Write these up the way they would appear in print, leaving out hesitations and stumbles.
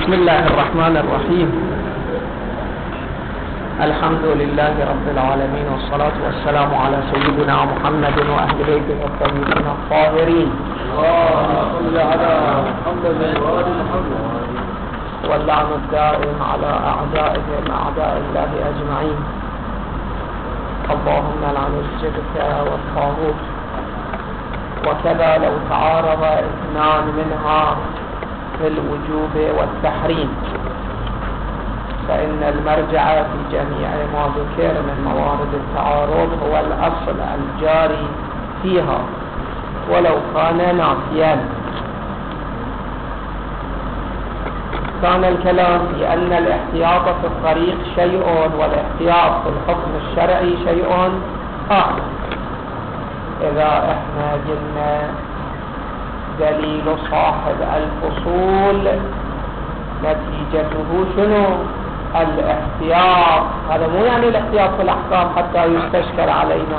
بسم الله الرحمن الرحيم. الحمد لله رب العالمين، والصلاة والسلام على سيدنا محمد وأهل بيته الطيبين الطاهرين. اللهم صل على محمد وآل محمد. واللعن الدائم على أعدائهم أعداء الله أجمعين. اللهم لعن الجبت والطاغوت. وكذا لو تعارض اثنان منها في الوجوب والتحريم، فإن المرجع في جميع ما ذكر من موارد التعارض هو الأصل الجاري فيها ولو كان ناسيا. كان الكلام في أن الاحتياط في الطريق شيء والاحتياط في الحكم الشرعي شيء آخر. إذا احنا قلنا دليل صاحب الفصول نتيجته شنو؟ الاحتياط. هذا مو يعني الاحتياط في الأحكام حتى يستشكل علينا.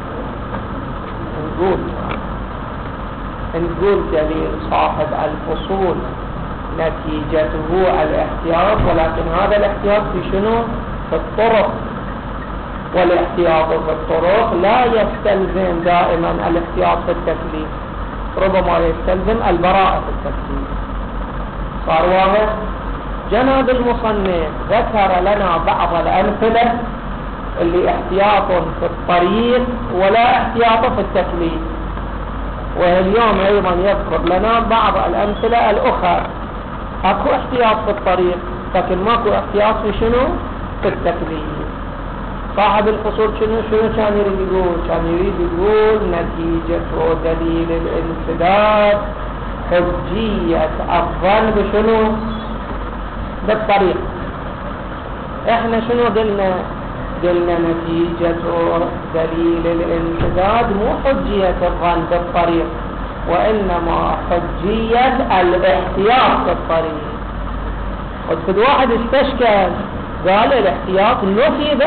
نقول دليل صاحب الفصول نتيجته الاحتياط، ولكن هذا الاحتياط في شنو؟ في الطرق. والاحتياط في الطرق لا يستلزم دائما الاحتياط في التكليف، ربما يستلزم البراءة في التكليف. صار واضح؟ جناب المصنف ذكر لنا بعض الأمثلة اللي احتياط في الطريق ولا احتياط في التكليف، واليوم أيضا يذكر لنا بعض الأمثلة الأخرى. اكو احتياط في الطريق لكن ماكو احتياط في شنو؟ في التكليف. صاحب الفصول شنو كان يريد يقول؟ كان يريد يقول نتيجة دليل الانسداد حجية الظن بشنو؟ بالطريق. احنا شنو قلنا نتيجة دليل الانسداد مو حجية الظن بالطريق، وإنما حجية الاحتياط في الطريق. وكل واحد استشكل قال الاحتياط نفي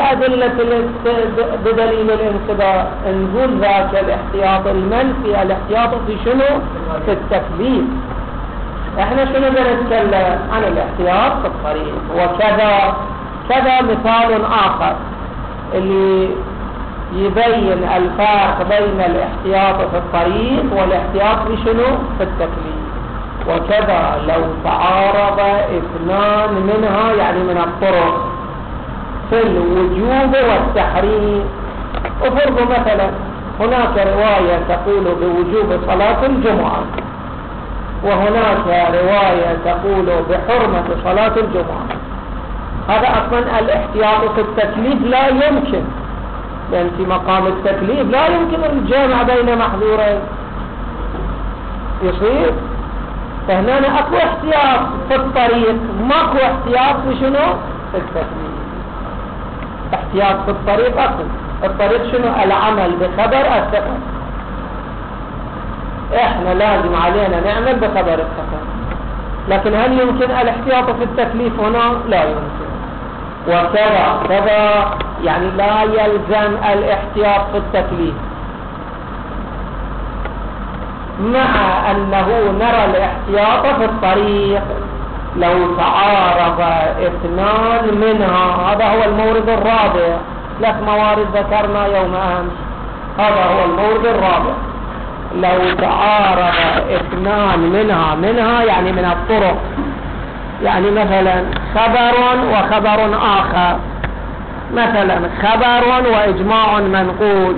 بدليل الانسداد. نقول ذاك الاحتياط المنفي الاحتياط في شنو؟ في التكليف. احنا شنو بنتكلم عن الاحتياط في الطريق. وكذا مثال آخر اللي يبين الفرق بين الاحتياط في الطريق والاحتياط في شنو؟ في التكليف. وكذا لو تعارض اثنان منها يعني من الطرق في الوجوب والتحريم. وفرض مثلا هناك رواية تقول بوجوب صلاة الجمعة، وهناك رواية تقول بحرمة صلاة الجمعة. هذا أصلا الاحتياط في التكليف لا يمكن، لأن في مقام التكليف لا يمكن الجمع بين محظورين يصير. فهنا اكو احتياط في الطريق، ماكو احتياط في شنو؟ في التكليف. احتياط في الطريق اكو. الطريق شنو؟ العمل بخبر الثقة. احنا لازم علينا نعمل بخبر الثقة، لكن هل يمكن الاحتياط في التكليف هنا؟ لا يمكن. وكذا يعني لا يلزم الاحتياط في التكليف، مع أنه نرى الاحتياط في الطريق لو تعارض اثنان منها. هذا هو المورد الرابع. 3 موارد ذكرنا يوم أمس، هذا هو المورد الرابع. لو تعارض اثنان منها يعني من الطرق، يعني مثلا خبر وخبر آخر، مثلا خبر وإجماع منقول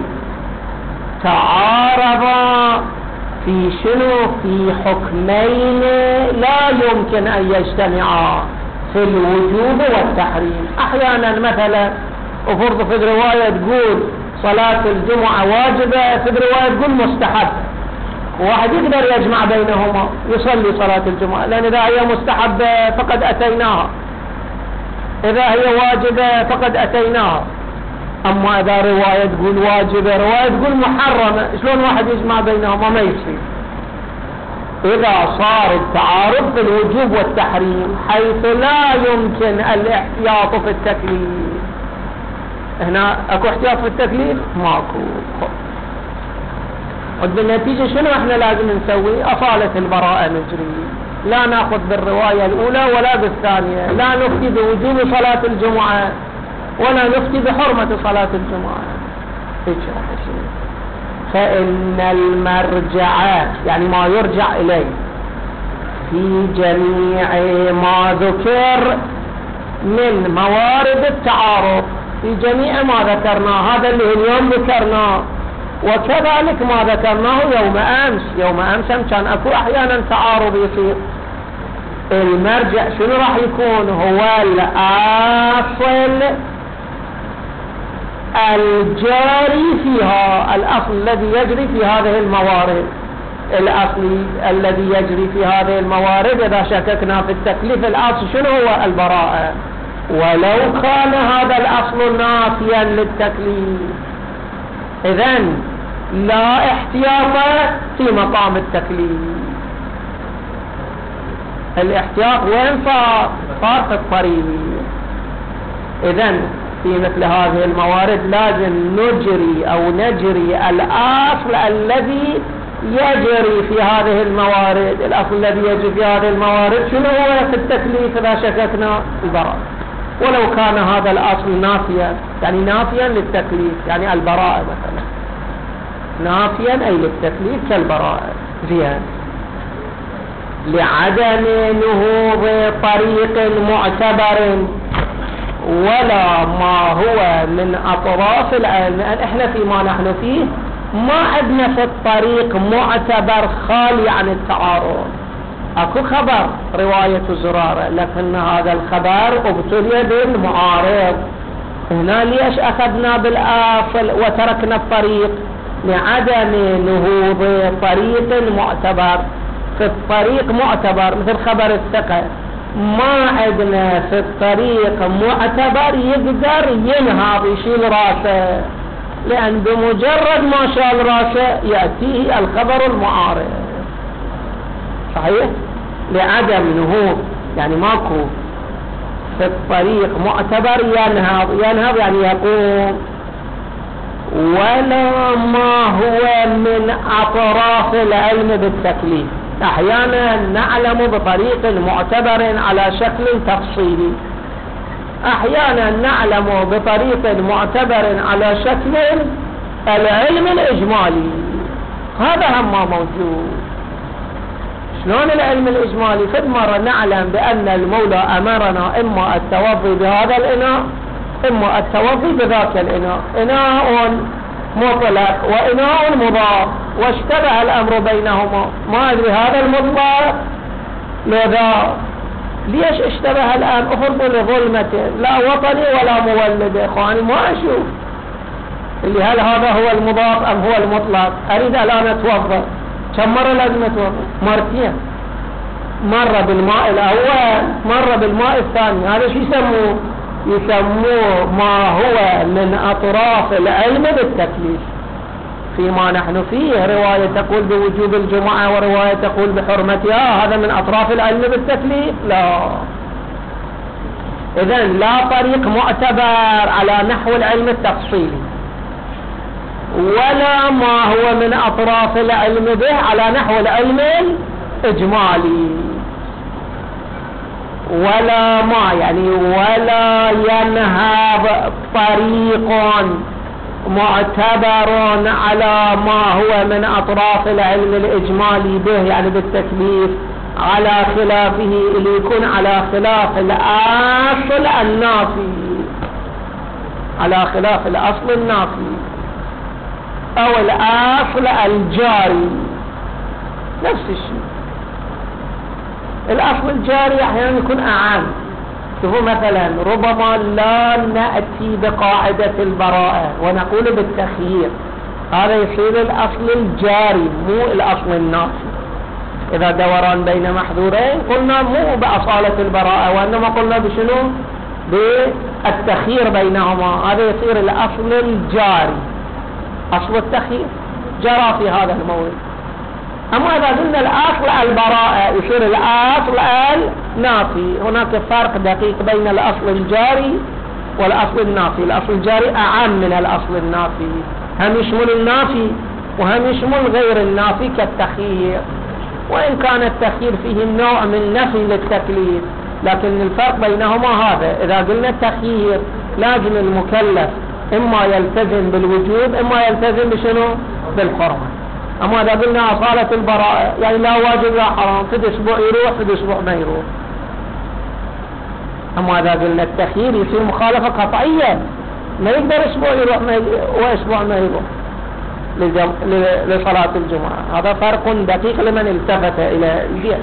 تعارضا في شنو؟ في حكمين لا يمكن أن يجتمعا في الوجوب والتحريم. أحيانا مثلا وفرض في رواية تقول صلاة الجمعة واجبة، في رواية تقول مستحب، وواحد يقدر يجمع بينهما يصلي صلاة الجمعة، لأن إذا هي مستحبة فقد أتيناها، إذا هي واجبة فقد أتيناها. أما إذا رواية تقول واجبة، رواية تقول محرمة، شلون واحد يجمع بينهما؟ ما يصير. إذا صار التعارض في الوجوب والتحريم حيث لا يمكن الاحتياط في التكليف. هنا أكو احتياط في التكليف؟ ماكو. وبالنتيجة شنو احنا لازم نسوي؟ أصالة البراءة نجري. لا نأخذ بالرواية الأولى ولا بالثانية، لا نفتي بوجوب صلاة الجمعة ولا نفتي بحرمة صلاة الجمعة. فإن المرجع يعني ما يرجع إليه في جميع ما ذكر من موارد التعارض، في جميع ما ذكرناه، هذا اللي اليوم ذكرناه، وكذلك ما ذكرناه يوم أمس كان أكو أحيانا تعارض يصير. المرجع شنو راح يكون؟ هو الأصل الجاري فيها، الأصل الذي يجري في هذه الموارد. الأصل الذي يجري في هذه الموارد إذا شككنا في التكليف الأصل شنو هو؟ البراءة، ولو كان هذا الأصل نافيا للتكليف إذن لا احتياط في مقام التكليف. الاحتياط وين صار في الطريق. إذن في مثل هذه الموارد لازم نجري الأصل الذي يجري في هذه الموارد. الأصل الذي يجري في هذه الموارد شنو هو في التكليف إذا شككنا؟ البراءة، ولو كان هذا الأصل نافيا، يعني نافيا للتكليف، يعني البراءة مثلا نافيا أي للتكليف كالبراءة. زين. لعدم نهوض طريق معتبر ولا ما هو من أطراف العلم. احنا فيما نحن فيه ما عندنا في الطريق معتبر خالي عن التعارض. اكو خبر رواية زرارة لكن هذا الخبر ابتلي بالمعارض. هنا ليش اخذنا بالاصل وتركنا الطريق؟ لعدم نهوض طريق معتبر. في الطريق معتبر مثل خبر الثقة، ما عندنا في الطريق معتبر يقدر ينهض يشيل راسه، لأن بمجرد ما شال راسه يأتيه الخبر المعارض. صحيح؟ لعدم نهوض يعني ماكو في الطريق معتبر ينهض يعني يقوم، ولا ما هو من أطراف العلم بالتكليف. أحيانا نعلم بطريق معتبر على شكل تفصيلي، أحيانا نعلم بطريق معتبر على شكل العلم الإجمالي. هذا هم موجود. شلون العلم الإجمالي؟ فد مرة نعلم بأن المولى أمرنا إما التوضي بهذا الإناء إما التوضي بذاك الإناء، إناء مطلق وإناء مضاف، واشتبه الأمر بينهما. ما أدري هذا المطلق لذا ليش اشتبه الآن؟ أفرض لظلمته لا وطني ولا مولد. إخواني ما أشوف اللي هل هذا هو المضاف أم هو المطلق. أريد الآن أتوضأ، كم مرة لازم أتوضأ؟ مرتين، مرة بالماء الأول مرة بالماء الثاني. هذا شو يسموه؟ يسموه ما هو من أطراف العلم بالتكليف. فيما نحن فيه رواية تقول بوجوب الجمعة ورواية تقول بحرمتها، هذا من أطراف العلم بالتكليف؟ لا. إذن لا طريق معتبر على نحو العلم التفصيلي، ولا ما هو من أطراف العلم به على نحو العلم الإجمالي، ولا ما يعني ولا ينهض طريق معتبر على ما هو من أطراف العلم الإجمالي به يعني بالتكليف على خلافه، اللي يكون على خلاف الأصل النافي، على خلاف الأصل النافي أو الأصل الجاري. نفس الشيء الأصل الجاري أحيانا يكون أعام. شوفوا مثلا ربما لا نأتي بقاعدة البراءة ونقول بالتخيير، هذا يصير الأصل الجاري مو الأصل النافي. إذا دوران بين محذورين قلنا مو بأصالة البراءة وإنما قلنا بشنو؟ بالتخيير بينهما. هذا يصير الأصل الجاري، أصل التخيير جرى في هذا المورد. أما إذا قلنا الأصل البراءة يصير الأصل النافي. هناك فرق دقيق بين الأصل الجاري والأصل النافي. الأصل الجاري أعم من الأصل النافي، هم يشمل النافي وهم يشمل غير النافي كالتخيير. وإن كان التخيير فيه نوع من نفي للتكليف، لكن الفرق بينهما هذا. إذا قلنا التخيير لازم المكلف إما يلتزم بالوجوب إما يلتزم بشنو؟ بالحرمة. أما إذا قلنا أصالة البراءة يعني لا واجب لا حرام، في أسبوع يروح في أسبوع ما يروح. أما إذا قلنا التخيير يصير مخالفة قطعية، ما يقدر أسبوع يروح وأسبوع ما يروح لصلاة الجمعة. هذا فرق دقيق لمن التفت إلى الجهة.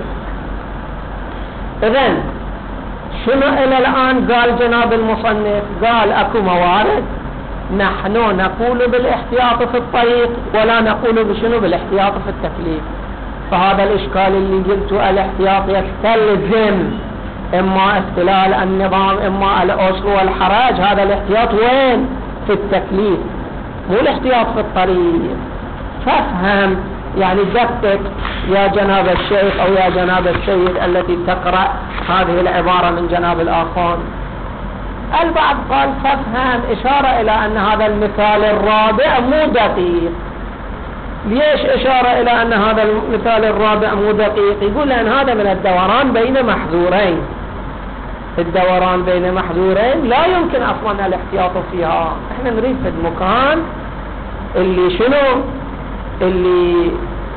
إذن شنو إلى الآن قال جناب المصنف؟ قال أكو موارد نحن نقول بالاحتياط في الطريق ولا نقول بشنو؟ بالاحتياط في التكليف. فهذا الإشكال اللي قلته الاحتياط يستلزم إما استلال النظام إما الأسر والحراج. هذا الاحتياط وين؟ في التكليف، مو الاحتياط في الطريق. فافهم يعني دقق يا جناب الشيخ أو يا جناب السيد التي تقرأ هذه العبارة من جناب الآخر. البعض قال فافهم إشارة إلى أن هذا المثال الرابع مو دقيق. ليش إشارة إلى أن هذا المثال الرابع مو دقيق؟ يقول لأن هذا من الدوران بين محذورين. الدوران بين محذورين لا يمكن أصلا الاحتياط فيها. احنا نريد في المكان اللي شنو؟ اللي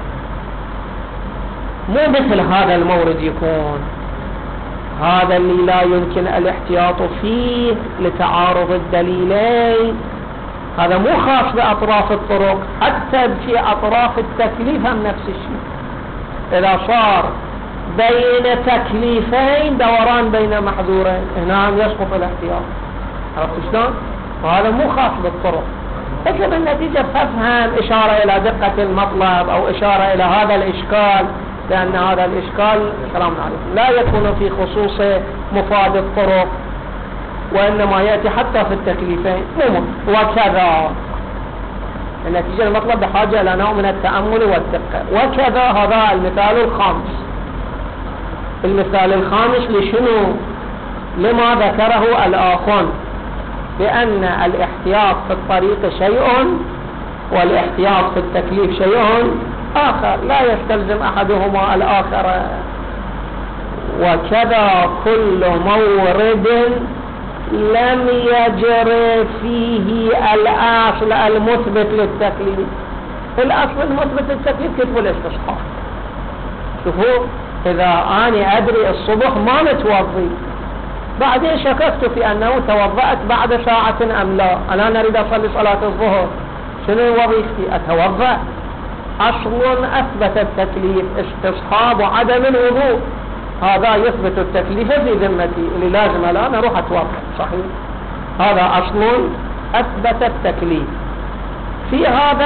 مو مثل هذا المورد يكون، هذا اللي لا يمكن الاحتياط فيه لتعارض الدليلين. هذا مو خاص بأطراف الطرق، حتى في أطراف التكليف هم نفس الشيء. إذا صار بين تكليفين دوران بين محذورين هنا يسقط الاحتياط. عرفت شلون؟ وهذا مو خاص بالطرق. لكن بالنتيجة فافهم إشارة إلى دقة المطلب أو إشارة إلى هذا الإشكال، لأن هذا الإشكال سلام عليكم لا يكون في خصوص مفاد الطرق وإنما يأتي حتى في التكليفين. وكذا النتيجة المطلب بحاجة إلى نوع من التأمل والدقة. وكذا هذا المثال الخامس. المثال الخامس لشنو؟ لما ذكره الآخر بأن الاحتياط في الطريق شيء والاحتياط في التكليف شيء آخر، لا يستلزم أحدهما الآخر. وكذا كل مورد لم يجري فيه الأصل المثبت للتكليف. الأصل المثبت للتكليف كتب الاستصحاب. شوفوا، إذا أنا أدري الصبح ما نتوضي، بعدين شككت في أنه توضأت بعد ساعة أم لا، أنا أريد أصلي صلاة الظهر، شنو وظيفتي؟ أتوضأ. أصل أثبت التكليف استصحاب عدم الوضوء، هذا يثبت التكليف في ذمتي، اللي لازم الآن أروح أتوضأ. صحيح، هذا أصل أثبت التكليف. في هذا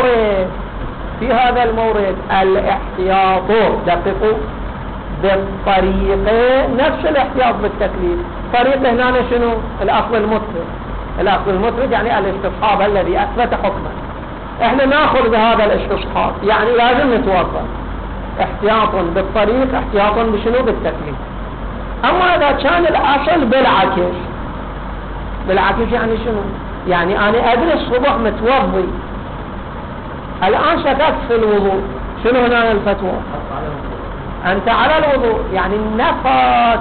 المورد الاحتياط دققوا بالطريق نفس الاحتياط بالتكليف. طريق هنا شنو؟ الأصل المثبت. الأصل المثبت يعني الاستصحاب الذي أثبت حكما. احنا ناخذ بهذا الاستصحاب، يعني لازم نتوضا. احتياط بالطريق احتياط بشنو؟ بالتكليف. اما اذا كان الاصل بالعكس يعني شنو؟ يعني انا ادري الصبح متوضي، الان شككت في الوضوء، شنو هنا الفتوى؟ انت على الوضوء، يعني نفت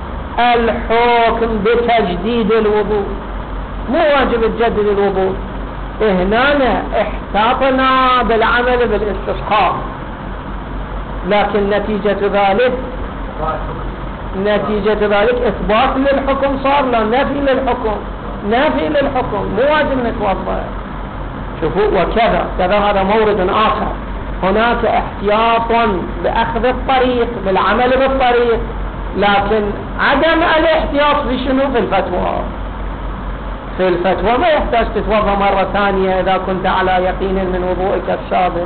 الحكم بتجديد الوضوء، مو واجب تجدد الوضوء. هنا احتاطنا بالعمل بالاستصحاب، لكن نتيجة ذلك اثبات للحكم صار، لا نفي للحكم، مو واجب نتوضا. شوفوا، وكذا هذا مورد آخر. هناك احتياط بأخذ الطريق بالعمل بالطريق، لكن عدم الاحتياط في شنو؟ في الفتوى ما يحتاج تتوضا مرة ثانية إذا كنت على يقين من وضوءك السابق.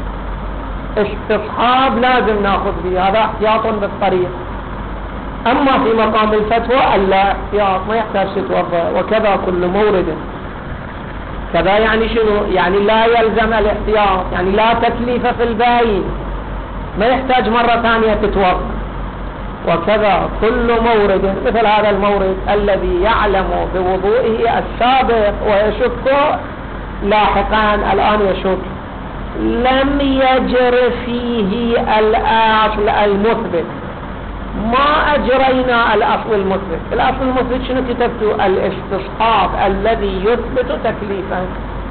استصحاب لازم ناخذ به، هذا احتياط بالطريق. أما في مقام الفتوى ألا احتياط، ما يحتاج تتوضا. وكذا كل مورد، كذا يعني شنو؟ يعني لا يلزم الاحتياط، يعني لا تكليف في الباين، ما يحتاج مرة ثانية تتوضا. وكذا كل مورد، مثل هذا المورد الذي يعلم بوضوئه السابق ويشك لاحقا، الآن يشك، لم يجر فيه الأصل المثبت. ما أجرينا الأصل المثبت. الأصل المثبت شنو كتبته؟ الاستصحاب الذي يثبت تكليفا.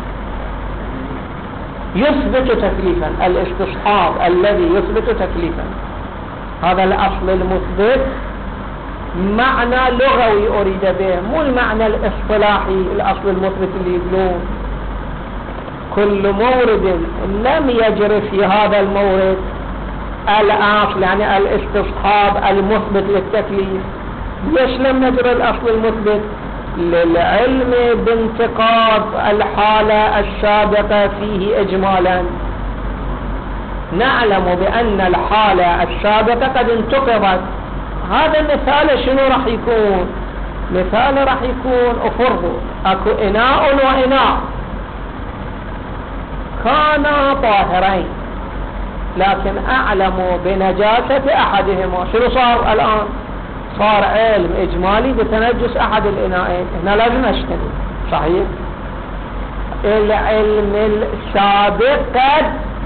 يثبت تكليفا، الاستصحاب الذي يثبت تكليفا، هذا الأصل المثبت. معنى لغوي أريد به، مو المعنى الاصطلاحي. الأصل المثبت اللي يقولون كل مورد لم يجري في هذا المورد الأصل، يعني الاستصحاب المثبت للتكليف. ليش لم نجري الأصل المثبت؟ للعلم بانتقاض الحالة السابقة فيه إجمالا. نعلم بأن الحالة السابقة قد انتقضت. هذا مثال شنو راح يكون؟ مثال راح يكون افرضوا اكو اناء واناء كانا طاهرين، لكن اعلموا بنجاسة احدهما. شنو صار الان؟ صار علم اجمالي بتنجس احد الاناءين. هنا لازم اشتري. صحيح؟ العلم السابق قد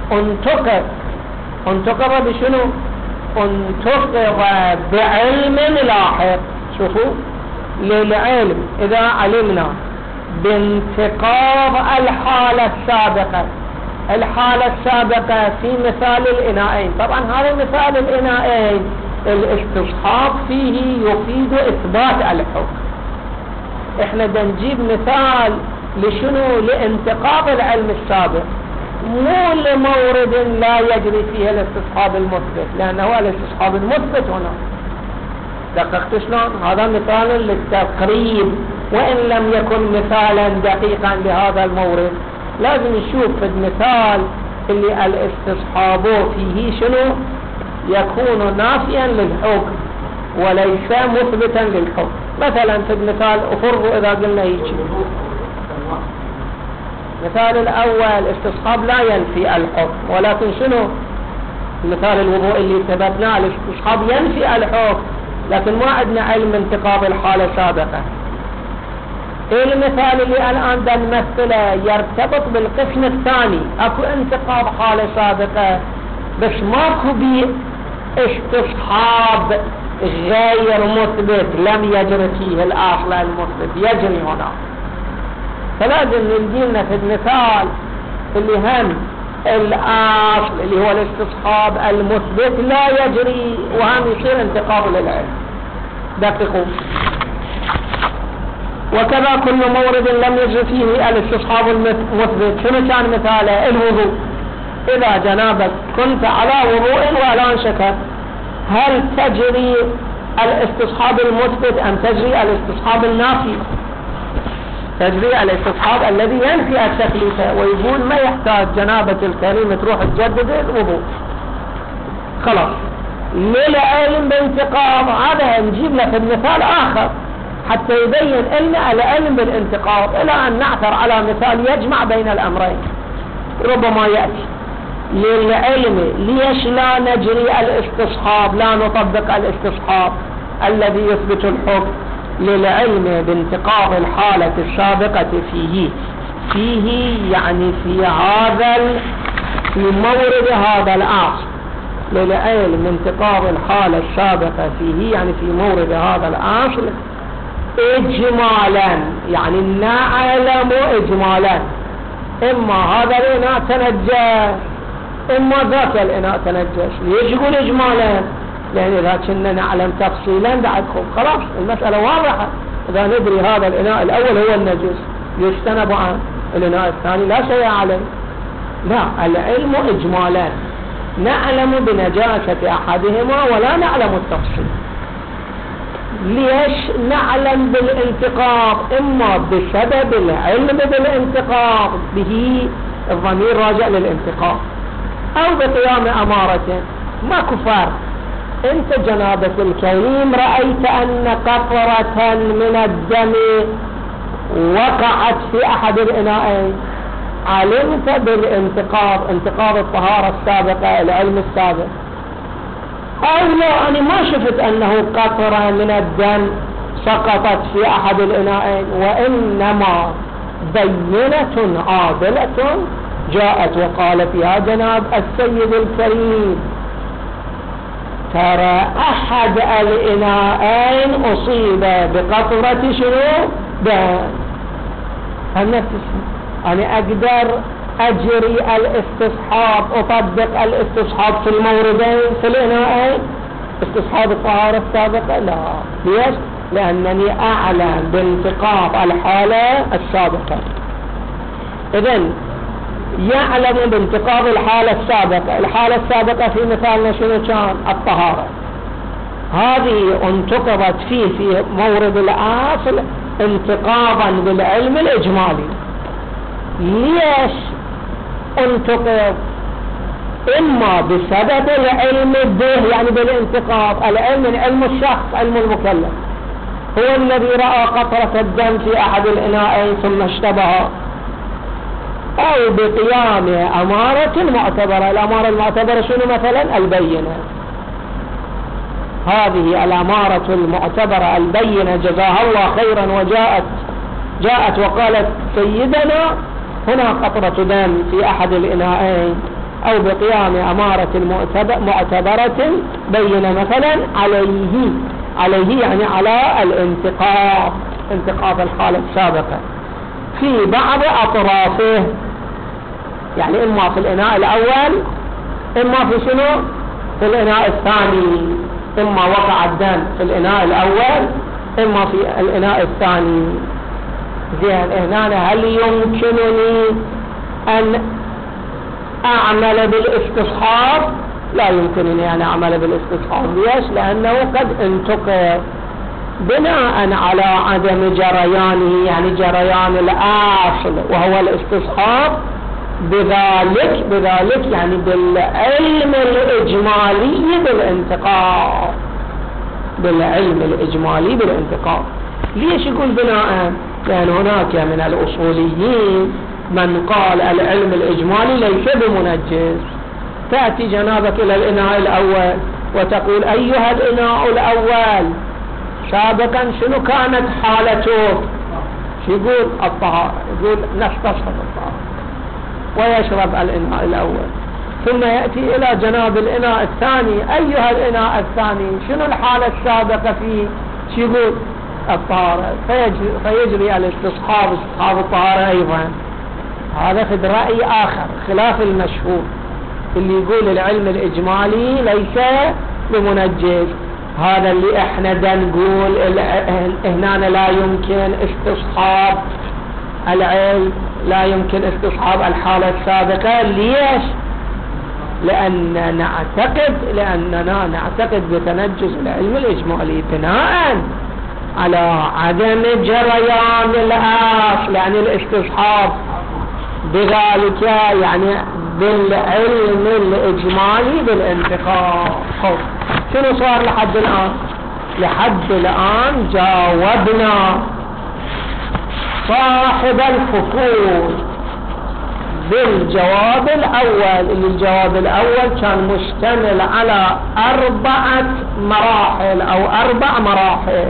انتقض بشنو؟ انتقض بعلم لاحق. شوفوا، للعلم اذا علمنا بانتقاض الحالة السابقة. الحالة السابقة في مثال الاناءين، طبعا هذا مثال الاناءين الاستصحاب فيه يفيد اثبات الحكم. احنا بنجيب مثال لشنو؟ لانتقاض العلم السابق، مو لمورد لا يجري فيه الاستصحاب المثبت، لأنه الاستصحاب المثبت هنا. دققت شلون؟ هذا مثال للتقريب، وإن لم يكن مثالا دقيقا لهذا المورد. لازم نشوف في المثال اللي الاستصحاب فيه شنو؟ يكون نافيا للحكم وليس مثبتا للحكم. مثلا في المثال افرضوا إذا قلنا هيك، المثال الأول استصحاب لا ينفي الحكم، ولكن شنو؟ مثال الوضوء اللي ثبتناه الاستصحاب ينفي الحكم، لكن ما عندنا علم انتقاض الحالة السابقة. المثال اللي الآن بنمثله يرتبط بالقسم الثاني، اكو انتقاض حالة سابقة بس ماكو بيه استصحاب غير مثبت، لم يجري فيه الأصل المثبت، يجري هنا. فلازم نلقينا في المثال اللي هم الأصل اللي هو الاستصحاب المثبت لا يجري، وهم يصير انتقاض للعلم. دققوا. وكذا كل مورد لم يجري فيه الاستصحاب المثبت. شنو كان مثاله؟ الوضوء. إذا جنابك كنت على وضوء ولا شك، هل تجري الاستصحاب المثبت أم تجري الاستصحاب النافي؟ تجري الاستصحاب الذي ينفي التكليف، ويقول ما يحتاج جنابة الكريم تروح تجدد الوضوء خلاص. للعلم بانتقاض هذا نجيب له في المثال آخر حتى يبين لنا العلم بالانتقاض، إلى أن نعثر على مثال يجمع بين الأمرين. ربما يأتي للعلم ليش لا نجري الاستصحاب، لا نطبق الاستصحاب الذي يثبت الحكم؟ للعلم بانتقاض الحالة السابقة فيه يعني في مورد هذا الأصل. للعلم انتقاض الحالة السابقة فيه يعني في مورد هذا الأصل إجمالا، يعني نعلم إجمالا إما هذا الإناء تنجس إما ذاك الإناء تنجس. ليش يقول إجمالا؟ لأن إذا كنا نعلم تفصيلا بعدكم خلاص المسألة واضحة. إذا ندري هذا الإناء الأول هو النجس يجتنب عن الإناء الثاني لا شيء عليه. لا، العلم إجمالا، نعلم بنجاسة أحدهما ولا نعلم التفصيل. ليش نعلم بالانتقاض؟ إما بسبب العلم بالانتقاض به، الضمير راجع للانتقاض، أو بقيام أمارته. ما كفار. انت جنابة الكريم رأيت أن قطرة من الدم وقعت في أحد الإناءين، علمت بالانتقاض، انتقاض الطهارة السابقة، العلم السابق. أو لا، أنا ما شفت أنه قطرة من الدم سقطت في أحد الإناءين، وإنما بينة عادلة جاءت وقالت يا جناب السيد الكريم ترى أحد الإناءين أصيب بقطرة شنو دم. هل أنا أقدر أجري الاستصحاب، أطبق الاستصحاب في الموردين في الإناءين، استصحاب الطهارة السابقة؟ لا. ليش؟ لأنني أعلم بانتقاض الحالة السابقة. إذن يعلم بانتقاض الحالة السابقة. الحالة السابقة في مثالنا شنو كان؟ الطهارة. هذه انتقضت في مورد الأصل انتقاضا بالعلم الإجمالي. ليش انتقض؟ إما بسبب العلم به، يعني بالانتقاض، العلم من علم الشخص، علم المكلف، هو الذي رأى قطرة الدم في أحد الإناءين ثم اشتبه، أو بقيام أمارة معتبرة. الأمارة المعتبرة شنو مثلا؟ البينة. هذه الأمارة المعتبرة البينة جزاها الله خيرا جاءت وقالت سيدنا هنا قطرة دم في أحد الإناءين، أو بقيام أمارة معتبرة بينة مثلا عليه يعني على انتقاض الحالة السابقة في بعض أطرافه، يعني إما في الإناء الأول إما في شنو؟ في الإناء الثاني. إما وقع الدم في الإناء الأول إما في الإناء الثاني. زين، هنا هل يمكنني أن أعمل بالاستصحاب؟ لا يمكنني أن أعمل بالاستصحاب. ليش؟ لأنه قد انتقض بناء على عدم جريانه، يعني جريان الأصل وهو الاستصحاب، بذلك يعني بالعلم الإجمالي بالانتقاض. ليش يقول بناء؟ لأن هناك من الأصوليين من قال العلم الإجمالي ليس بمنجز. تأتي جنابك إلى الإناء الأول وتقول أيها الإناء الأول سابقا شنو كانت حالته؟ يقول الطهارة، يقول نستصحب الطهارة ويشرب الإناء الأول. ثم يأتي إلى جناب الإناء الثاني، أيها الإناء الثاني شنو الحالة السابقة فيه؟ يقول الطهارة، فيجري الاستصحاب الطهارة أيضا. هذا في رأي آخر خلاف المشهور اللي يقول العلم الإجمالي ليس بمنجز. هذا اللي احنا نقول هنا لا يمكن استصحاب العلم، لا يمكن استصحاب الحالة السابقة. ليش؟ لأننا نعتقد بتنجز العلم الإجمالي بناء على عدم جريان الأصل، يعني الاستصحاب بذلك يعني بالعلم الإجمالي بالانتقاض. شنو صار لحد الآن؟ لحد الآن جاوبنا صاحب الفصول بالجواب الأول، اللي الجواب الأول كان مشتمل على 4 مراحل أو 4 مراحل،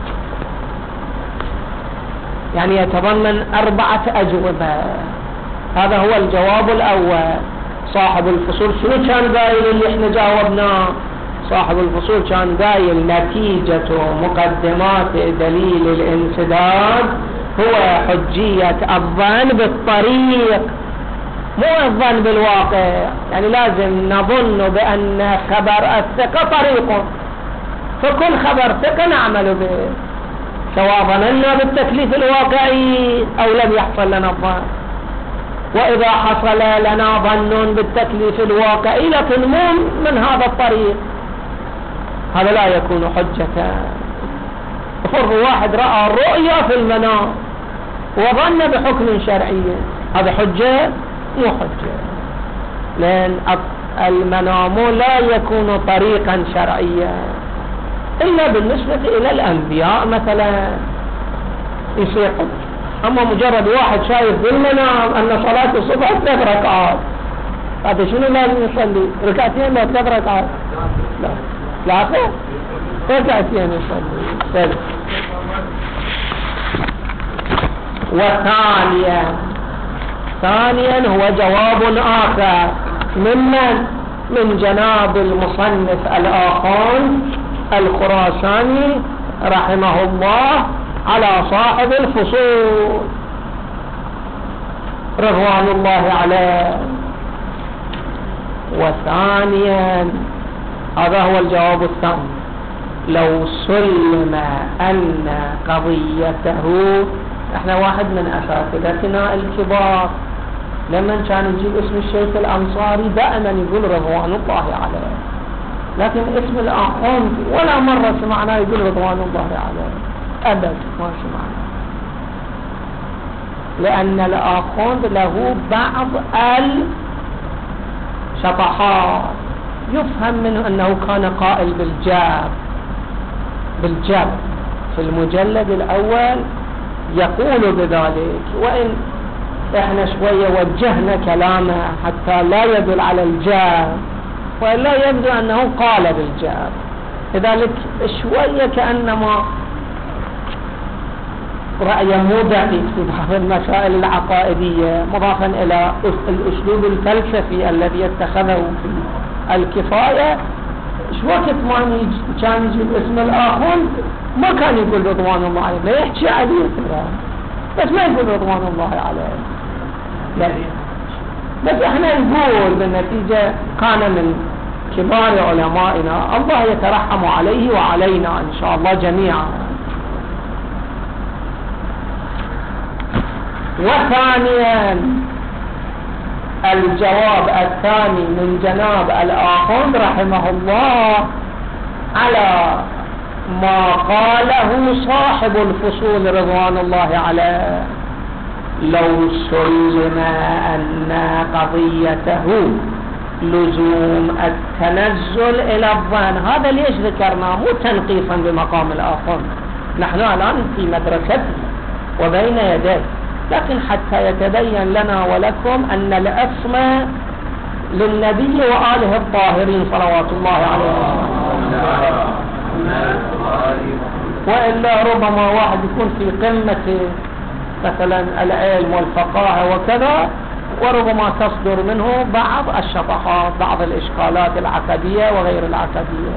يعني يتضمن 4 أجوبة. هذا هو الجواب الأول. صاحب الفصول شنو كان قايل اللي احنا جاوبناه؟ صاحب الفصول كان قايل نتيجة مقدمات دليل الانسداد هو حجية الظن بالطريق، مو الظن بالواقع. يعني لازم نظن بأن خبر الثقة طريق، فكل خبر ثقة نعمل به، سواء ظننا بالتكليف الواقعي أو لم يحصل لنا الظن. وإذا حصل لنا ظن بالتكليف الواقعي لكن مو من هذا الطريق، هذا لا يكون حجة. فرض واحد رأى رؤيا في المنام وظن بحكم شرعي، هذا حجة؟ مو حجة، لأن المنام لا يكون طريقا شرعيا إلا بالنسبة إلى الأنبياء مثلا يصير حجة. أما مجرد واحد شايف بالمنام أن صلاة الصبح 3 ركعات، هذا شنو لازم يصلي؟ 2 ركعتين لا 3 ركعات؟ لا 3 ركعتين ثانيا هو جواب آخر من جناب المصنف الآخون الخراساني رحمه الله على صاحب الفصول رضوان الله عليه. وثانيا هذا هو الجواب الثاني: لو سلم أن قضيته، احنا واحد من أساتذتنا الكبار لما كان يجيب اسم الشيخ الأنصاري دائما يقول رضوان الله عليه، لكن اسم الآخوند ولا مرة سمعنا يقول رضوان الله عليه أبدا، ما سمعنا، لأن الآخوند له بعض الشطحات يفهم منه أنه كان قائل بالجاب في المجلد الأول يقول بذلك، وإن احنا شوية وجهنا كلامه حتى لا يدل على الجاب وإلا يبدو أنه قال بالجاب، لذلك شوية كأنما رأي مو دقيق في بعض المسائل العقائدية، مضافا إلى الأسلوب الفلسفي الذي اتخذه في الكفاية. شو وقت ما كان يجيب اسم الآخون ما كان يقول رضوان الله عليه، لا يحكي عليه بس ما يقول رضوان الله عليه، لا بس احنا نقول بالنتيجة كان من كبار علمائنا، الله يترحم عليه وعلينا إن شاء الله جميعا. وثانيا الجواب الثاني من جناب الآخوند رحمه الله على ما قاله صاحب الفصول رضوان الله عليه: لو سلم أن قضيته لزوم التنزل إلى الظن. هذا ليش ذكرناه؟ مو تنقيصا بمقام الآخوند، نحن الآن في مدرسته وبين يديه، لكن حتى يتبين لنا ولكم أن العصمة للنبي وآله الطاهرين صلوات الله عليهم، وإلا ربما واحد يكون في قمة مثلا العلم والفقاهة وكذا، وربما تصدر منه بعض الشطحات، بعض الإشكالات العقدية وغير العقدية.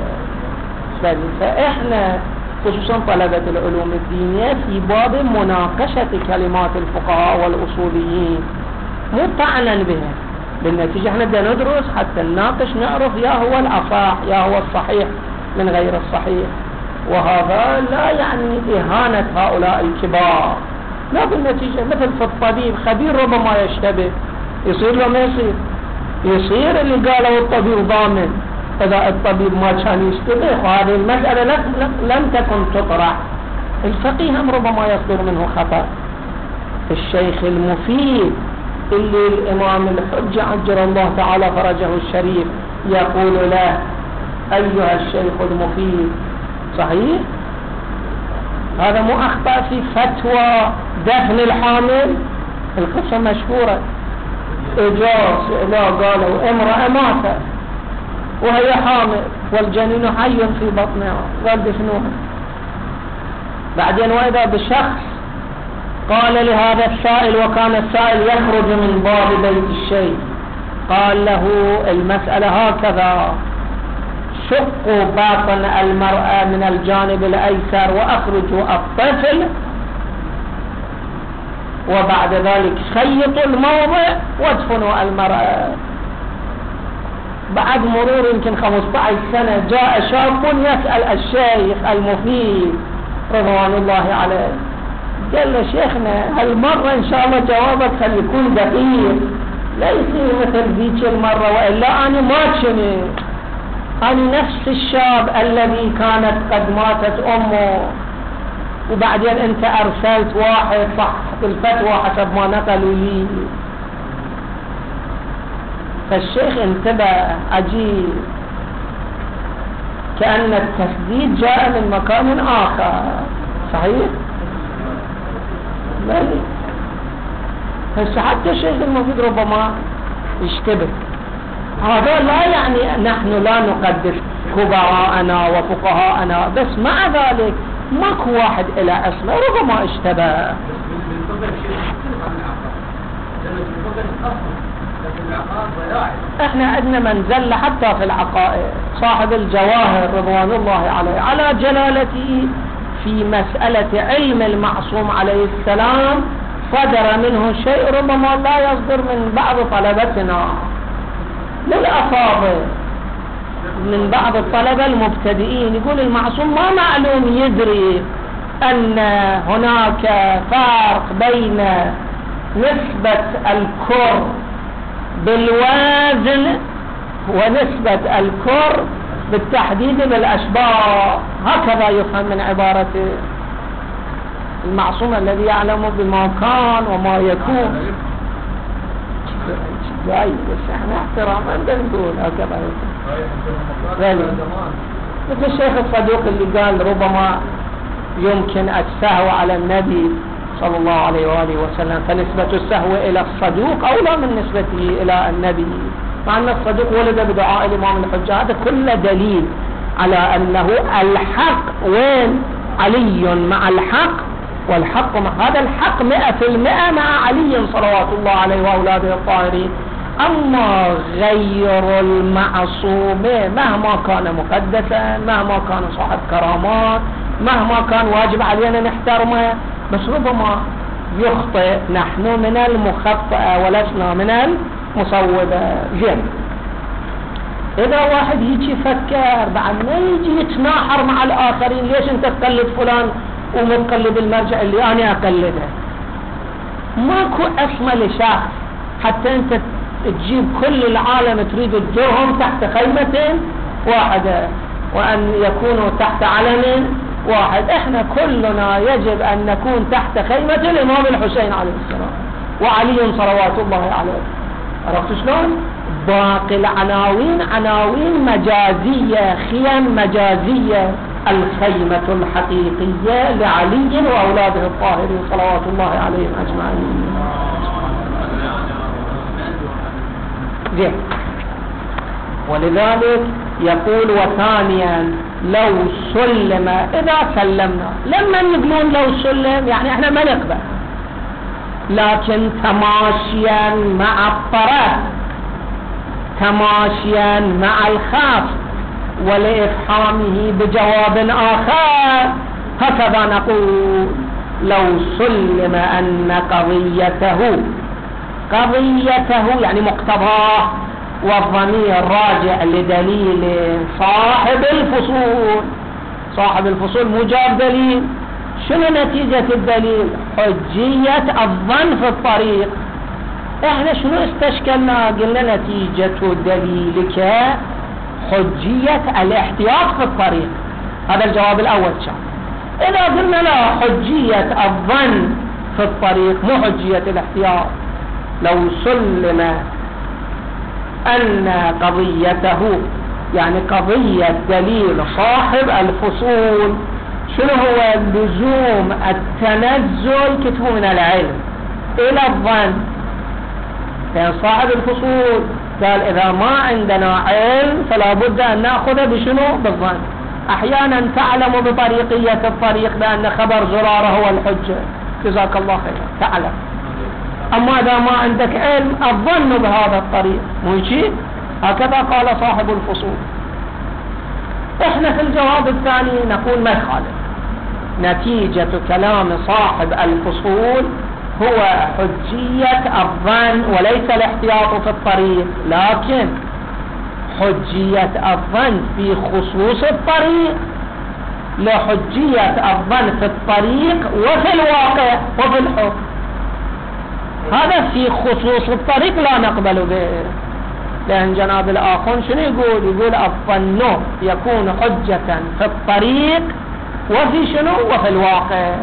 فإحنا خصوصا طلبة العلوم الدينية في باب مناقشة كلمات الفقهاء والأصوليين مو طعنا بها، بالنتيجة احنا بدنا ندرس حتى نناقش نعرف يا هو الأصح يا هو الصحيح من غير الصحيح، وهذا لا يعني إهانة هؤلاء الكبار، لا، بالنتيجة مثل في الطبيب خبير ربما يشتبه، يصير له ما يصير اللي قاله الطبيب ضامن إذا الطبيب ما كان يشتبه، وهذه المسألة لم تكن تطرح. الفقيه هم ربما يصدر منه خطأ. الشيخ المفيد اللي الإمام الحجة عجل الله تعالى فرجه الشريف يقول له: أيها الشيخ المفيد، صحيح هذا مو أخطأ في فتوى دفن الحامل؟ القصة مشهورة، إجاز لا قالوا امرأة ماتت وهي حامل والجنين حي في بطنها، قال دفنوها. بعدين وإذا بشخص قال لهذا السائل، وكان السائل يخرج من باب بيت الشيخ، قال له: المسألة هكذا، شقوا باطن المرأة من الجانب الأيسر وأخرجوا الطفل، وبعد ذلك خيطوا الموضع وادفنوا المرأة. بعد مرور يمكن 15 سنة جاء شاب يسأل الشيخ المفيد رضوان الله عليه، قال له: شيخنا هالمرة إن شاء الله جوابك خليكون دقيق، لا يصير مثل ذيك المرة، وإلا أنا ما كنت، أنا نفس الشاب الذي كانت قد ماتت أمه، وبعدين أنت أرسلت واحد صح الفتوى حسب ما نقلوا لي. فالشيخ انتبه، عجيب، كأن التسديد جاء من مكان آخر، صحيح؟ بلي هسه حتى الشيخ المفيد ربما يشتبه. هذا لا يعني نحن لا نقدس كبراءنا وفقهاءنا، بس مع ذلك ماكو واحد إلى اسمه ربما اشتبه. احنا عندنا من زل حتى في العقائد. صاحب الجواهر رضوان الله عليه على جلالته في مسألة علم المعصوم عليه السلام صدر منه شيء ربما لا يصدر من بعض طلبتنا للأصابع، من بعض الطلبة المبتدئين. يقول المعصوم ما معلوم يدري أن هناك فرق بين نسبة الكر بالوزن ونسبة الكر بالتحديد بالأشباه. هكذا يفهم من عبارته. المعصوم الذي يعلم بما كان وما يكون جاي، بس احنا احتراما نقول هكذا يفهم. مثل الشيخ الصدوق اللي قال ربما يمكن السهو على النبي صلى الله عليه وآله وسلم، فنسبة السهو إلى الصدوق أولى من نسبته إلى النبي، مع أن الصدوق ولد بدعاء الإمام الحجة. هذا كل دليل على أنه الحق وين علي مع الحق، والحق مع هذا الحق 100% مع علي صلوات الله عليه وأولاده الطاهرين. أما غير المعصوم مهما كان مقدسا، مهما كان صاحب كرامات، مهما كان واجب علينا نحترمه، بس ربما يخطئ. نحن من المخطئة ولسنا من المصوبة. زين، إذا واحد يجي يفكر بعد ما يجي يتناحر مع الآخرين، ليش أنت تقلد فلان وما تقلد المرجع اللي أنا أقلده؟ ماكو أسمى لشخص حتى أنت تجيب كل العالم تريد تدورهم تحت خيمة واحدة وأن يكونوا تحت علم واحد. احنا كلنا يجب أن نكون تحت خيمة الإمام الحسين عليه السلام وعلي صلوات الله عليه. عرفت شلون؟ باقي العناوين عناوين مجازية، خيم مجازية. الخيمة الحقيقية لعلي وأولاده الطاهرين صلوات الله عليهم أجمعين. زين، ولذلك يقول وثانيا لو سلم، إذا سلمنا. لما يقولون لو سلم يعني احنا ما نقبل، لكن تماشيا مع الطرف، تماشيا مع الخاص، ولإفحامه بجواب آخر. هكذا نقول لو سلم أن قضيته يعني مقتضاه، والضمير راجع لدليل صاحب الفصول. صاحب الفصول مو جاب دليل. شنو نتيجة الدليل؟ حجية الظن في الطريق. احنا شنو استشكلنا؟ قلنا نتيجة دليلك حجية الاحتياط في الطريق. هذا الجواب الأول شان. إذا قلنا لا، حجية الظن في الطريق مو حجية الاحتياط. لو سلم أن قضيته يعني قضية دليل صاحب الفصول شنو هو؟ لزوم التنزل كتبه من العلم إلى الظن. يعني صاحب الفصول قال إذا ما عندنا علم فلا بد أن نأخذ بشنو؟ بالظن. أحيانا تعلم بطريقية الطريق بأن خبر زرارة هو الحجة، جزاك الله خيرا، تعلم. أما إذا ما عندك علم الظن بهذا الطريق مو شيء. هكذا قال صاحب الفصول. احنا في الجواب الثاني نقول ما يخالف. نتيجة كلام صاحب الفصول هو حجية الظن وليس الاحتياط في الطريق، لكن حجية الظن في خصوص الطريق، لحجية الظن في الطريق وفي الواقع وفي الحكم. هذا في خصوص الطريق لا نقبل به، لأن جناب الآخر شنو يقول الظن يكون حجة في الطريق وفي شنو؟ وفي الواقع.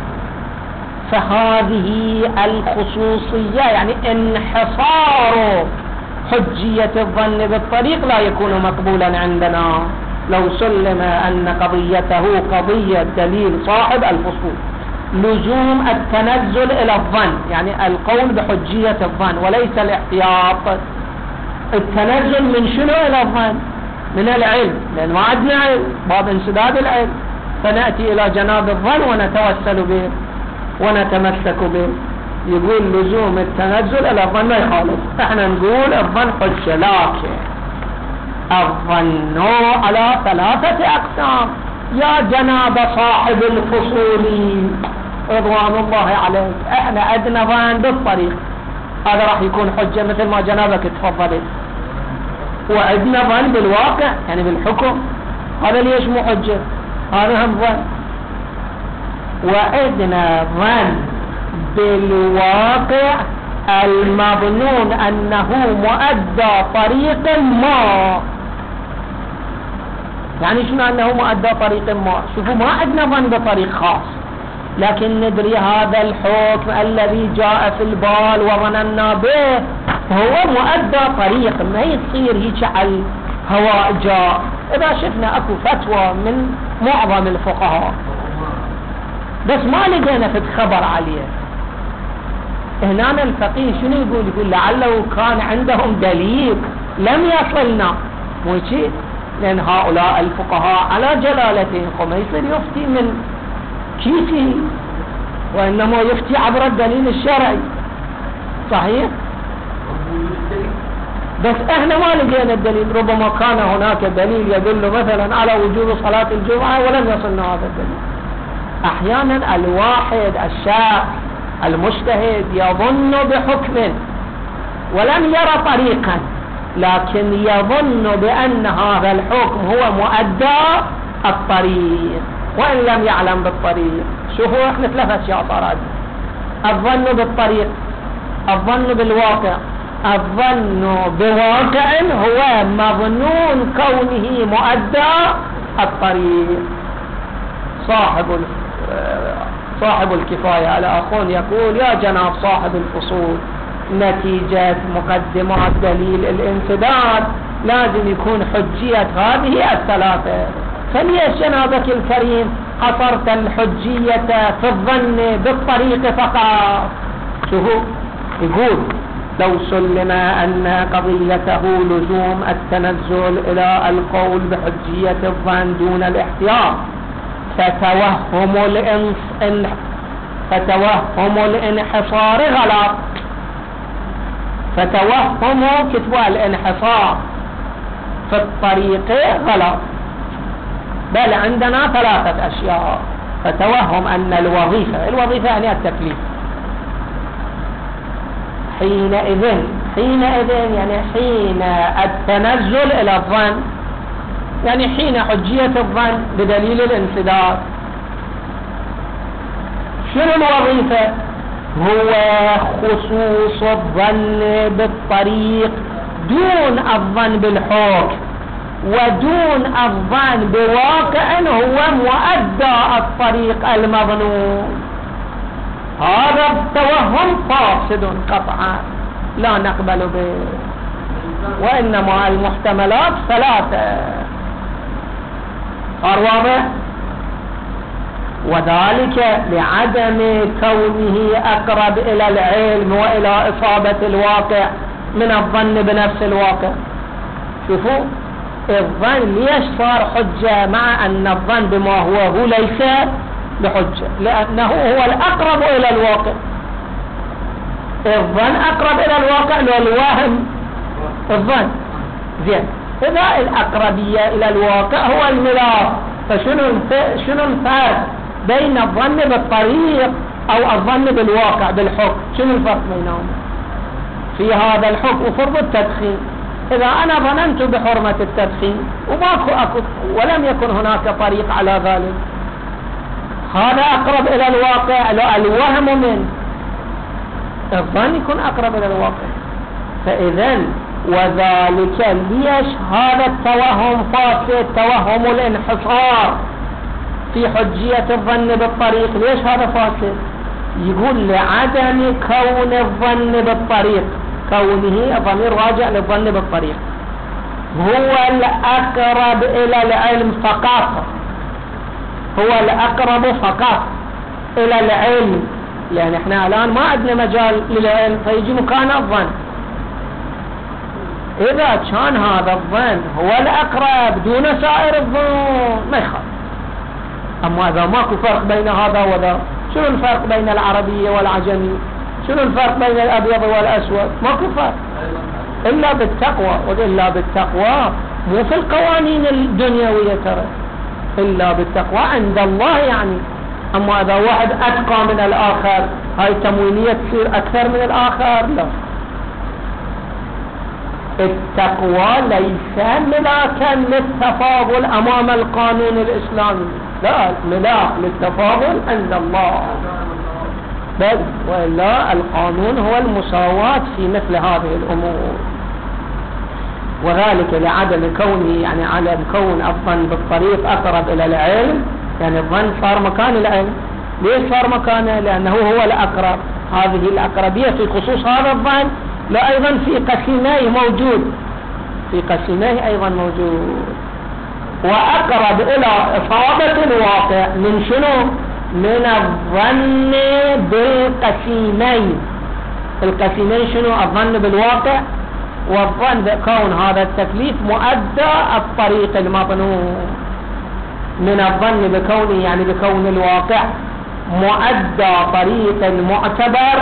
فهذه الخصوصية يعني انحصار حجية الظن بالطريق لا يكون مقبولا عندنا لو سلم أن قضيته قضية دليل صاحب الفصول. لزوم التنزل إلى الظن يعني القول بحجية الظن وليس الاحتياط. التنزل من شنو إلى الظن؟ من العلم، لأن ما عندنا علم، باب انسداد العلم، فنأتي إلى جناب الظن ونتوسل به ونتمسك به. يقول لزوم التنزل إلى الظن ما يخالف. احنا نقول الظن حجة، لكن الظن على 3 أقسام. يا جناب صاحب الفصول رضوان الله عليك، احنا عندنا ظن بالطريق، هذا راح يكون حجة مثل ما جنابك تفضلت. وعندنا ظن بالواقع يعني بالحكم، هذا ليش مو حجة؟ هذا هم ظن. وعندنا ظن بالواقع المظنون أنه مؤدى طريق ما. يعني شنو أنه مؤدى طريق ما؟ شوفوا، ما عندنا ظن بطريق خاص، لكن ندري هذا الحكم الذي جاء في البال وظننا به هو مؤدى طريق، ما يصير هيك على الهواء جاء. إذا شفنا أكو فتوى من معظم الفقهاء بس ما لقينا في خبر عليه، هنا الفقيه شنو يقول؟ يقول لعله كان عندهم دليل لم يصلنا، مو شيء، لأن هؤلاء الفقهاء على جلالتهم وما يصير يفتي من كيفه، وإنما يفتي عبر الدليل الشرعي. صحيح؟ بس احنا ما لقينا الدليل. ربما كان هناك دليل يدل مثلا على وجوب صلاة الجمعة ولم يصلنا هذا الدليل. احيانا الواحد الشاك المجتهد يظن بحكم ولم يرى طريقا، لكن يظن بأن هذا الحكم هو مؤدى الطريق وإن لم يعلم بالطريق. شوفوا احنا 3 أشياء صارت: الظن بالطريق، الظن بالواقع. الظن بواقع هو مظنون كونه مؤدى الطريق. صاحب الكفاية الأخون يقول: يا جناب صاحب الفصول، نتيجة مقدمات دليل الانسداد لازم يكون حجية هذه 3. فليش جنابك الكريم حصرت الحجية في الظن بالطريق فقط؟ شوفوا، يقول: لو سلم أن قضيته لزوم التنزل إلى القول بحجية الظن دون الاحتياط، فتوهم الانحصار غلط. فتوهم كتبوا الانحصار في الطريق غلط. بل عندنا 3 أشياء: فتوهم أن الوظيفة يعني التكليف، حينئذ يعني حين التنزل إلى الظن، يعني حين حجية الظن بدليل الانسداد. شنو الوظيفة؟ هو خصوص الظن بالطريق دون الظن بالحكم، ودون الظن بواقع هو مؤدى الطريق المظنون. هذا التوهم فاسد قطعا لا نقبل به، وإنما المحتملات 3. صار واضح؟ وذلك لعدم كونه أقرب إلى العلم وإلى إصابة الواقع من الظن بنفس الواقع. شوفوا الظن ليش صار حجة مع أن الظن بما هو ليس بحجة؟ لأنه هو الأقرب إلى الواقع. الظن أقرب إلى الواقع لو الوهم الظن زين. إذا الأقربية إلى الواقع هو الملاك، فشنو الفرق بين الظن بالطريق أو الظن بالواقع بالحكم؟ شنو الفرق بينهم في هذا الحكم؟ فرض التدخين، إذا أنا ظننت بحرمة التدخين وماكو ولم يكن هناك طريق على ذلك، هذا أقرب إلى الواقع. الوهم من الظن يكون أقرب إلى الواقع. فإذا وذلك ليش هذا التوهم فاسد، توهم الانحصار في حجية الظن بالطريق؟ ليش هذا فاسد؟ يقول لعدم كون الظن بالطريق، كونه ضمير راجع للظن بالطريق، هو الأقرب إلى العلم فقط، هو الأقرب فقط إلى العلم، لأن احنا الآن ما عندنا مجال للعلم فيجي مكان الظن. إذا كان هذا الظن هو الأقرب دون سائر الظنون ما يخالف. أما إذا ماكو فرق بين هذا وذا، شنو الفرق بين العربية والعجمي؟ شنو الفرق بين الأبيض والأسود؟ ماكو فرق إلا بالتقوى، وإلا بالتقوى مو في القوانين الدنيوية ترى، إلا بالتقوى عند الله يعني. أما إذا واحد أتقى من الآخر هاي تموينية تصير أكثر من الآخر؟ لا. التقوى ليس ملاكا للتفاضل أمام القانون الإسلامي، لا، ملاك للتفاضل عند الله، بل وإلا القانون هو المساواة في مثل هذه الأمور. وذلك لعدم كونه يعني عدم كون الظن بالطريق أقرب إلى العلم، يعني الظن صار مكان العلم. ليش صار مكانه؟ لأنه هو الأقرب. هذه الأقربية في خصوص هذا الظن لا أيضا في قسيميه موجود، في قسيميه أيضا موجود. وأقرب إلى إصابة الواقع من شنو؟ من الظن بالقسيمين. القسيمين شنو؟ الظن بالواقع والظن بكون هذا التكليف مؤدى الطريق المظنون. من الظن بكونه يعني بكون الواقع مؤدى طريق المعتبر،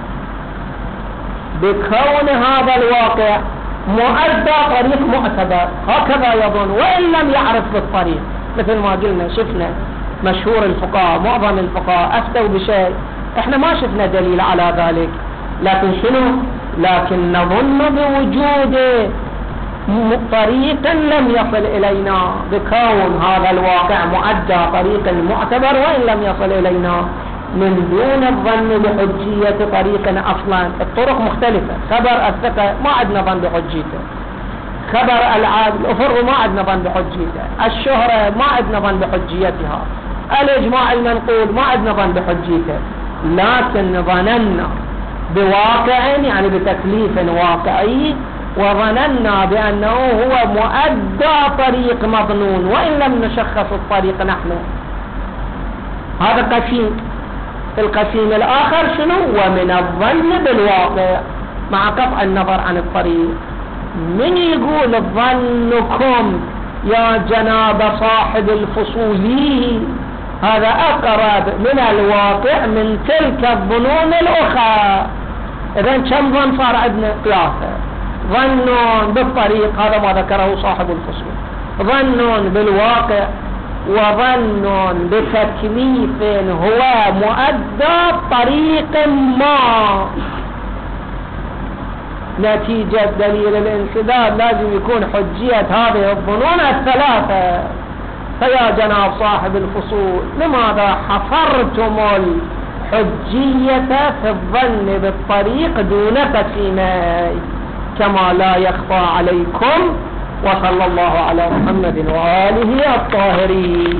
بكون هذا الواقع مؤدى طريق معتبر، هكذا يظن وإن لم يعرف بالطريق. مثل ما قلنا شفنا مشهور الفقهاء معظم الفقهاء أفتوا بشيء احنا ما شفنا دليل على ذلك، لكن شنو؟ لكن نظن بوجود طريقا لم يصل إلينا، بكون هذا الواقع مؤدى طريق معتبر وإن لم يصل إلينا، من دون الظن بحجية طريق أصلا. الطرق مختلفة، خبر الثقة ما عندنا ظن بحجيته، خبر العادل أفر ما عندنا ظن بحجيته، الشهرة ما عندنا ظن بحجيتها، الإجماع المنقول ما عندنا ظن بحجيته، لكن ظننا بواقع يعني بتكليف واقعي، وظننا بأنه هو مؤدى طريق مظنون وإن لم نشخص الطريق نحن. هذا قسيم. القسيم الآخر شنو؟ ومن الظن بالواقع مع قطع النظر عن الطريق. من يقول ظنكم يا جناب صاحب الفصولي هذا أقرب من الواقع من تلك الظنون الأخرى. إذن كم ظن صار عندنا؟ ثلاثة. ظن بالطريق هذا ما ذكره صاحب الفصول، ظن بالواقع، وظن بتكليف هو مؤدى طريق ما. نتيجة دليل الانسداد لازم يكون حجية هذه الظنون الثلاثة. فيا جناب صاحب الفصول لماذا حصرتم الحجية في الظن بالطريق دون قسيمي كما لا يخفى عليكم؟ وصلى الله على محمد وآله الطاهرين.